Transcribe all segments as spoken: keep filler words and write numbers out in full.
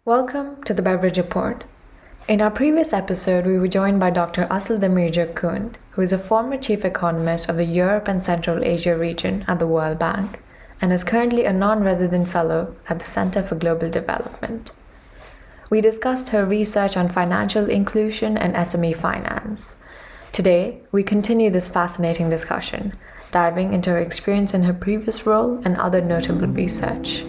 Welcome to the Beverage Report. In our previous episode, we were joined by Doctor Asıl Demirci-Akund, who is a former chief economist of the Europe and Central Asia region at the World Bank and is currently a non-resident fellow at the Center for Global Development. We discussed her research on financial inclusion and S M E finance. Today, we continue this fascinating discussion, diving into her experience in her previous role and other notable research.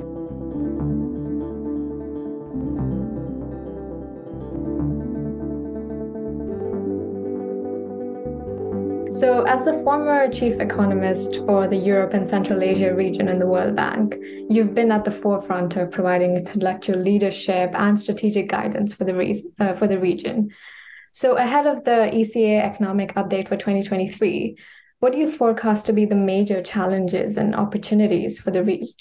So, as the former chief economist for the Europe and Central Asia region in the World Bank, you've been at the forefront of providing intellectual leadership and strategic guidance for the, re- uh, for the region. So, ahead of the E C A economic update for twenty twenty-three, what do you forecast to be the major challenges and opportunities for the region?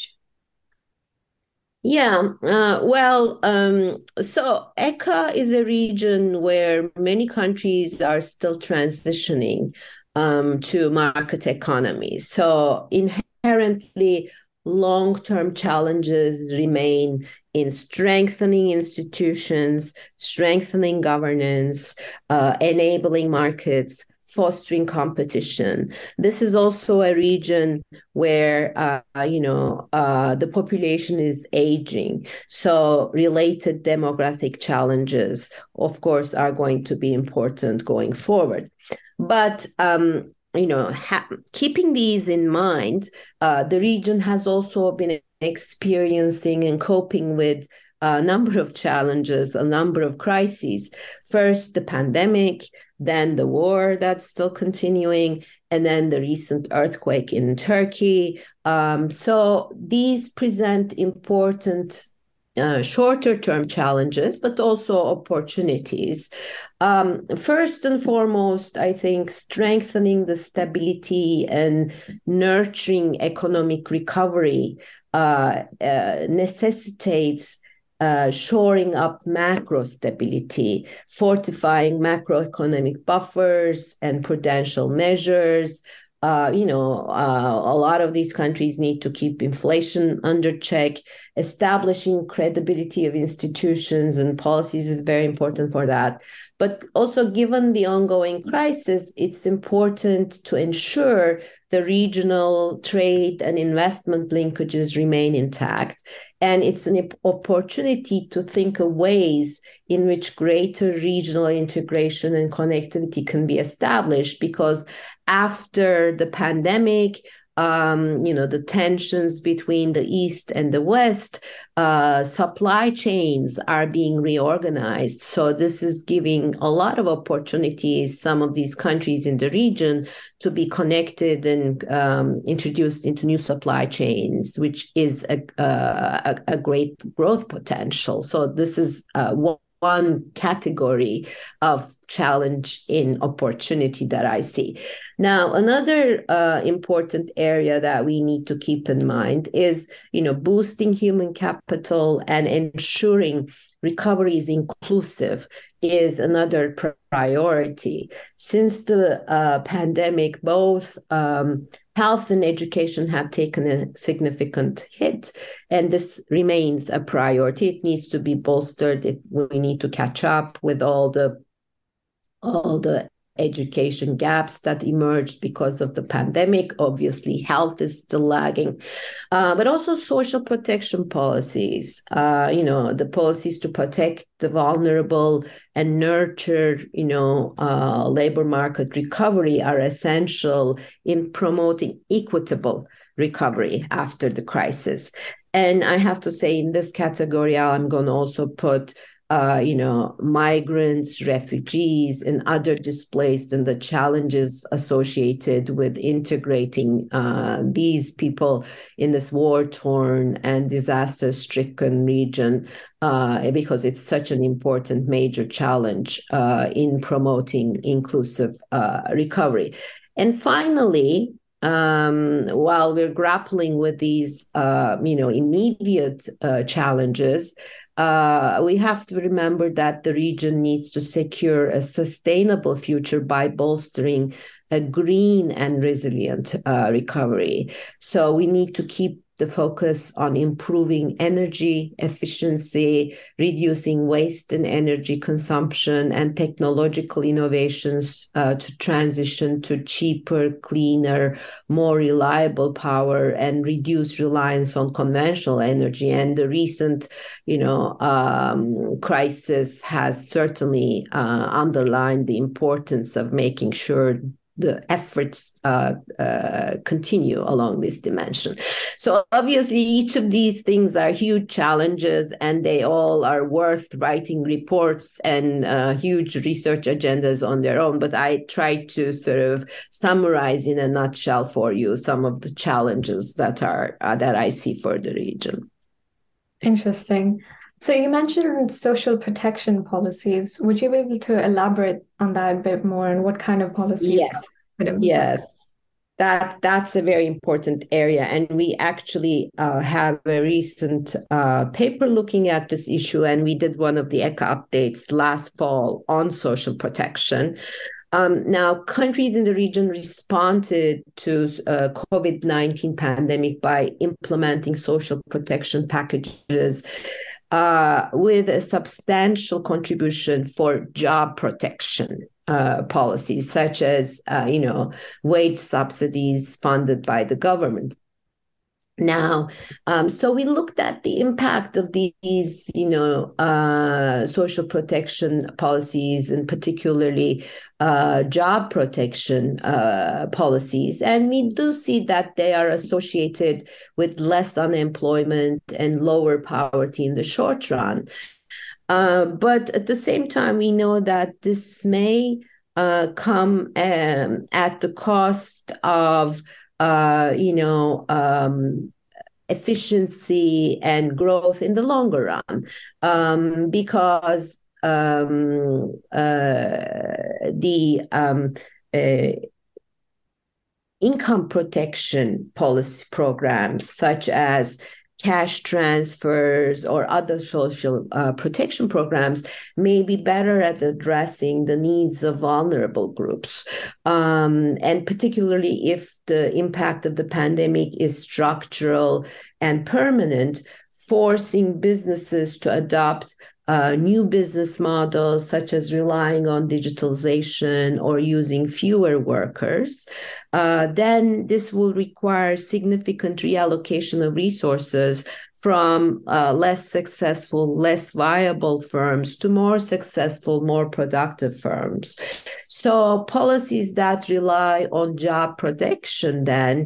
Yeah, uh, well, um, so E C A is a region where many countries are still transitioning um, to market economies. So inherently, long-term challenges remain in strengthening institutions, strengthening governance, uh, enabling markets, fostering competition. This is also a region where, uh, you know, uh, the population is aging. So related demographic challenges, of course, are going to be important going forward. But, um, you know, ha- keeping these in mind, uh, the region has also been experiencing and coping with a number of challenges, a number of crises. First, the pandemic, then the war that's still continuing, and then the recent earthquake in Turkey. Um, so these present important uh, shorter-term challenges, but also opportunities. Um, first and foremost, I think strengthening the stability and nurturing economic recovery uh, uh, necessitates Uh, shoring up macro stability, fortifying macroeconomic buffers and prudential measures. Uh, you know, uh, a lot of these countries need to keep inflation under check. Establishing credibility of institutions and policies is very important for that. But also, given the ongoing crisis, it's important to ensure the regional trade and investment linkages remain intact. And it's an opportunity to think of ways in which greater regional integration and connectivity can be established, because after the pandemic, Um, you know, the tensions between the East and the West, uh, supply chains are being reorganized. So this is giving a lot of opportunities, some of these countries in the region, to be connected and um, introduced into new supply chains, which is a, a, a great growth potential. So this is uh, one one category of challenge in opportunity that I see. Now, another uh, important area that we need to keep in mind is, you know, boosting human capital and ensuring recovery is inclusive is another priority. Since the uh, pandemic, both um, health and education have taken a significant hit, and this remains a priority. It needs to be bolstered. It, we need to catch up with all the all the education gaps that emerged because of the pandemic. Obviously, health is still lagging, uh, but also social protection policies. Uh, you know, the policies to protect the vulnerable and nurture, you know, uh, labor market recovery are essential in promoting equitable recovery after the crisis. And I have to say, in this category, I'm going to also put Uh, you know, migrants, refugees, and other displaced, and the challenges associated with integrating uh, these people in this war-torn and disaster-stricken region, uh, because it's such an important major challenge uh, in promoting inclusive uh, recovery. And finally, um, while we're grappling with these, uh, you know, immediate uh, challenges, uh, we have to remember that the region needs to secure a sustainable future by bolstering a green and resilient uh, recovery. So we need to keep the focus on improving energy efficiency, reducing waste and energy consumption, and technological innovations uh, to transition to cheaper, cleaner, more reliable power and reduce reliance on conventional energy. And the recent, you know, um, crisis has certainly uh, underlined the importance of making sure the efforts uh, uh, continue along this dimension. So obviously, each of these things are huge challenges, and they all are worth writing reports and uh, huge research agendas on their own. But I try to sort of summarize in a nutshell for you some of the challenges that are uh, that I see for the region. Interesting. So you mentioned social protection policies. Would you be able to elaborate on that a bit more and what kind of policies? Yes, yes. That, that's a very important area. And we actually uh, have a recent uh, paper looking at this issue, and we did one of the E C A updates last fall on social protection. Um, now, countries in the region responded to uh, COVID nineteen pandemic by implementing social protection packages uh, with a substantial contribution for job protection uh, policies, such as, uh, you know, wage subsidies funded by the government. Now, um, so we looked at the impact of these, you know, uh, social protection policies, and particularly uh, job protection uh, policies. And we do see that they are associated with less unemployment and lower poverty in the short run. Uh, but at the same time, we know that this may uh, come um, at the cost of Uh, you know, um, efficiency and growth in the longer run, um, because um, uh, the um, uh, income protection policy programs, such as cash transfers or other social uh, protection programs, may be better at addressing the needs of vulnerable groups. Um, and particularly if the impact of the pandemic is structural and permanent, forcing businesses to adopt Uh, new business models, such as relying on digitalization or using fewer workers, uh, then this will require significant reallocation of resources from uh, less successful, less viable firms to more successful, more productive firms. So policies that rely on job protection then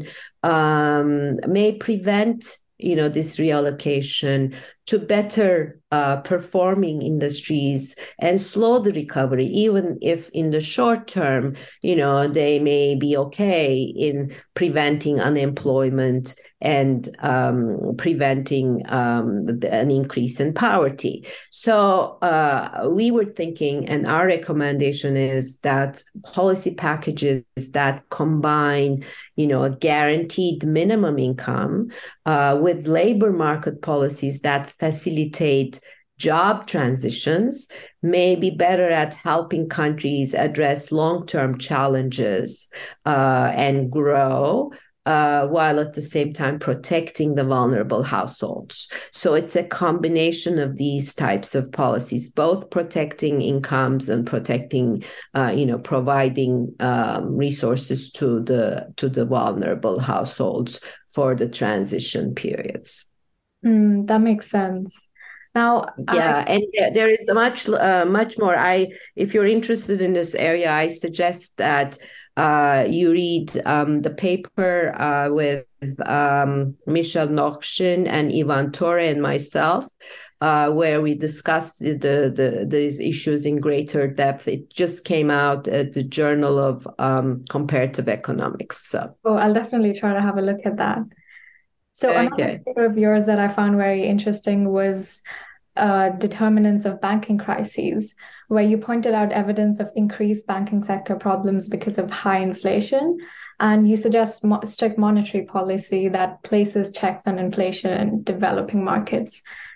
um, may prevent, you know, this reallocation to better uh, performing industries and slow the recovery, even if in the short term, you know, they may be okay in preventing unemployment and um, preventing um, an increase in poverty. So uh, we were thinking, and our recommendation is that policy packages that combine, you know, a guaranteed minimum income uh, with labor market policies that facilitate job transitions may be better at helping countries address long-term challenges uh, and grow, Uh, while at the same time protecting the vulnerable households. So it's a combination of these types of policies, both protecting incomes and protecting, uh, you know, providing um, resources to the to the vulnerable households for the transition periods. Mm, that makes sense. Now, yeah, I... and there is much, uh, much more. I, if you're interested in this area, I suggest that Uh, you read um, the paper uh, with um, Michel Nokshin and Ivan Torre and myself, uh, where we discussed the, the these issues in greater depth. It just came out at the Journal of um, Comparative Economics. So. Oh, I'll definitely try to have a look at that. So okay. Another paper of yours that I found very interesting was uh, Determinants of Banking Crises, where you pointed out evidence of increased banking sector problems because of high inflation. And you suggest mo- strict monetary policy that places checks on inflation in developing markets.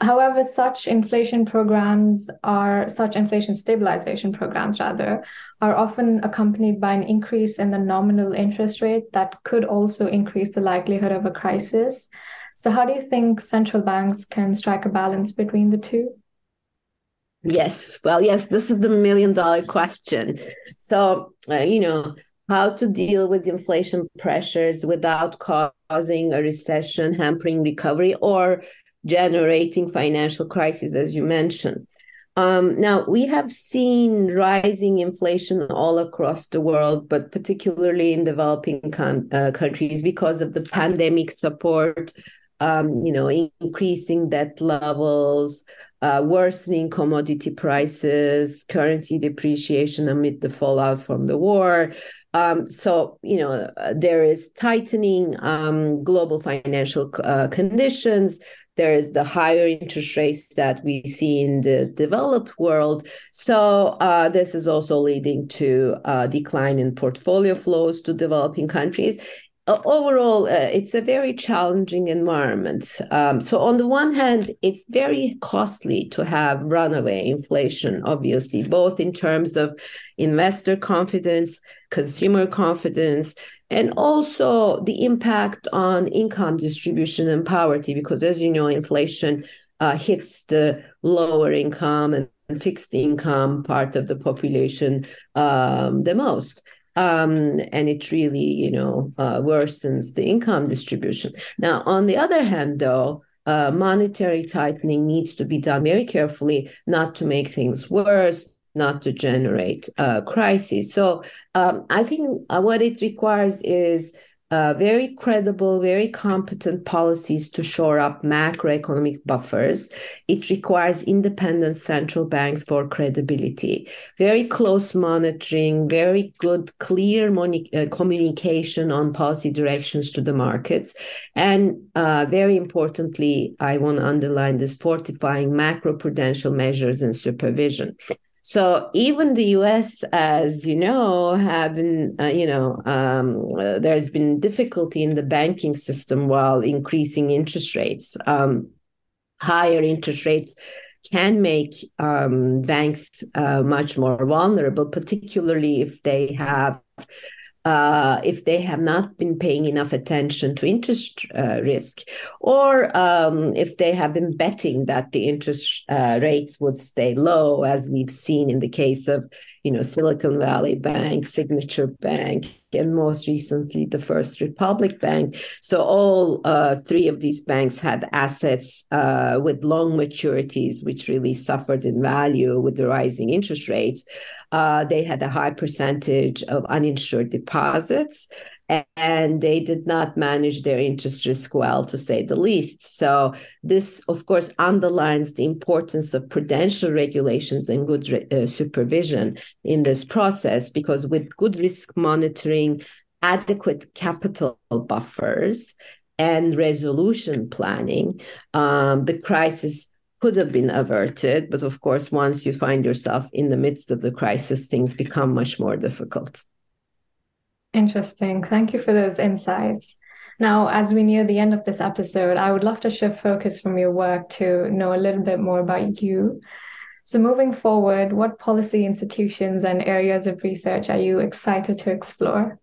However, such inflation programs are, such inflation stabilization programs rather, are often accompanied by an increase in the nominal interest rate that could also increase the likelihood of a crisis. So, how do you think central banks can strike a balance between the two? Yes, well, yes, this is the million dollar question. So, uh, you know, how to deal with inflation pressures without causing a recession, hampering recovery, or generating financial crises, as you mentioned. Um, now, we have seen rising inflation all across the world, but particularly in developing con- uh, countries because of the pandemic support, um, you know, increasing debt levels, uh, worsening commodity prices, currency depreciation amid the fallout from the war. Um, so, you know, there is tightening um, global financial uh, conditions. There is the higher interest rates that we see in the developed world. So uh, this is also leading to a decline in portfolio flows to developing countries. Uh, overall, uh, it's a very challenging environment. Um, so on the one hand, it's very costly to have runaway inflation, obviously, both in terms of investor confidence, consumer confidence, and also the impact on income distribution and poverty, because as you know, inflation uh, hits the lower income and fixed income part of the population um, the most. Um, and it really, you know, uh, worsens the income distribution. Now, on the other hand, though, uh, monetary tightening needs to be done very carefully, not to make things worse, not to generate uh, crises. So um, I think uh, what it requires is uh, very credible, very competent policies to shore up macroeconomic buffers. It requires independent central banks for credibility, very close monitoring, very good, clear moni- uh, communication on policy directions to the markets. And uh, very importantly, I want to underline this, fortifying macroprudential measures and supervision. So even the U S, as you know, have been, uh, you know, um, uh, there's been difficulty in the banking system while increasing interest rates. Um, higher interest rates can make um, banks uh, much more vulnerable, particularly if they have uh, if they have not been paying enough attention to interest uh, risk, or um, if they have been betting that the interest uh, rates would stay low, as we've seen in the case of, you know, Silicon Valley Bank, Signature Bank, and most recently the First Republic Bank. So all uh, three of these banks had assets uh, with long maturities, which really suffered in value with the rising interest rates. Uh, they had a high percentage of uninsured deposits, and they did not manage their interest risk well, to say the least. So this, of course, underlines the importance of prudential regulations and good re- uh, supervision in this process, because with good risk monitoring, adequate capital buffers, and resolution planning, um, the crisis could have been averted. But of course, once you find yourself in the midst of the crisis, things become much more difficult. Interesting. Thank you for those insights. Now, as we near the end of this episode, I would love to shift focus from your work to know a little bit more about you. So, moving forward, what policy institutions and areas of research are you excited to explore?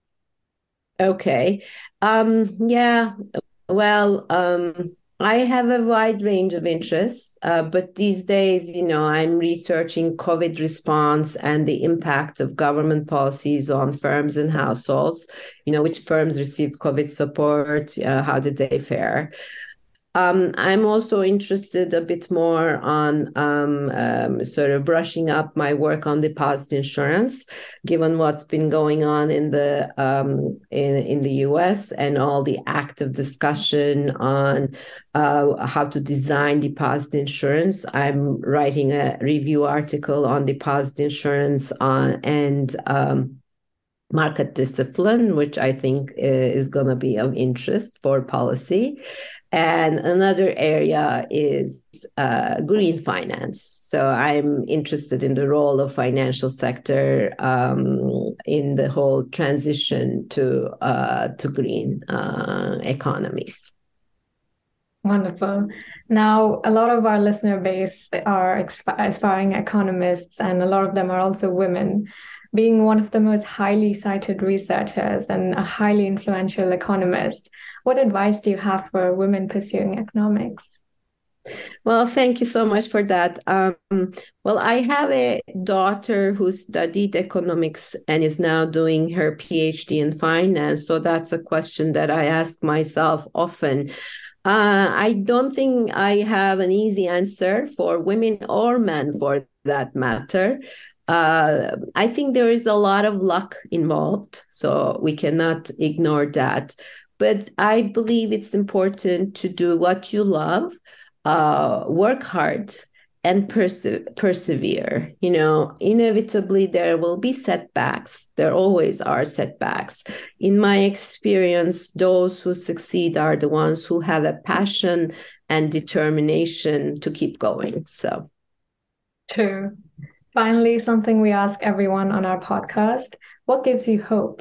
Okay. Um, yeah. Well, um, I have a wide range of interests, uh, but these days, you know, I'm researching COVID response and the impact of government policies on firms and households. You know, which firms received COVID support, uh, how did they fare? Um, I'm also interested a bit more on um, um, sort of brushing up my work on deposit insurance, given what's been going on in the um, in in the U S and all the active discussion on uh, how to design deposit insurance. I'm writing a review article on deposit insurance on and um, market discipline, which I think is going to be of interest for policy. And another area is uh, green finance. So I'm interested in the role of financial sector um, in the whole transition to uh, to green uh, economies. Wonderful. Now, a lot of our listener base are exp- aspiring economists, and a lot of them are also women. Being one of the most highly cited researchers and a highly influential economist, what advice do you have for women pursuing economics? Well, thank you so much for that. Um, well, I have a daughter who studied economics and is now doing her PhD in finance. So that's a question that I ask myself often. Uh, I don't think I have an easy answer for women or men for that matter. Uh, I think there is a lot of luck involved, so we cannot ignore that. But I believe it's important to do what you love, uh, work hard, and perse- persevere. You know, inevitably there will be setbacks. There always are setbacks. In my experience, those who succeed are the ones who have a passion and determination to keep going. So, True. Finally, something we ask everyone on our podcast. What gives you hope?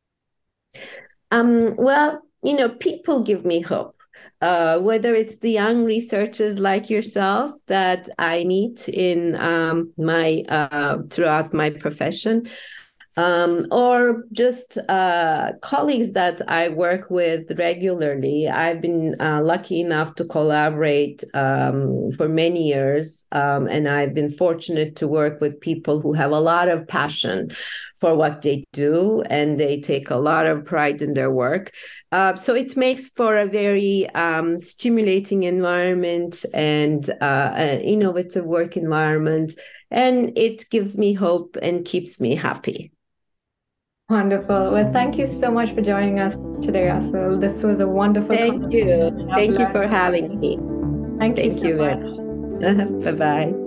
um, well, you know, people give me hope. Uh, whether it's the young researchers like yourself that I meet in um, my uh, throughout my profession, um, or just uh, colleagues that I work with regularly. I've been uh, lucky enough to collaborate um, for many years, um, and I've been fortunate to work with people who have a lot of passion for what they do, and they take a lot of pride in their work. Uh, so it makes for a very um, stimulating environment and uh, an innovative work environment, and it gives me hope and keeps me happy. Wonderful. Well, thank you so much for joining us today, Asil. This was a wonderful Thank you. conversation. I've Thank you learned for so having much. me. Thank you Thank so you very much. much. Bye bye.